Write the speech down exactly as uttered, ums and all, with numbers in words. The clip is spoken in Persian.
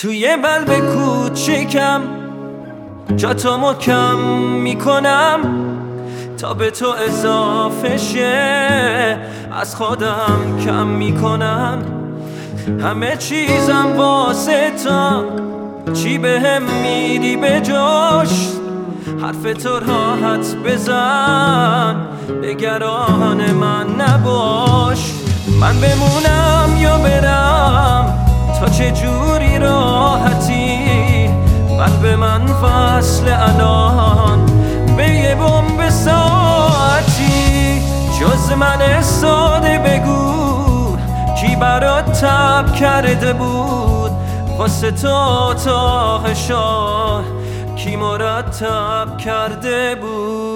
توی قلب کوچیکم جا تو محکم میکنم تا به تو اضافه شه، از خودم کم میکنم. همه چیزم واسه تا چی بهم میدی به جاش، حرف تو راحت بزن نگران من نباش. من بمونم یا برم تا چه جوری راحتی، قلب من فصل الان به یه بمب ساعتی. جز من ساده بگو کی برات تب کرده بود، واسه تو تا شاه کی مرتب کرده بود.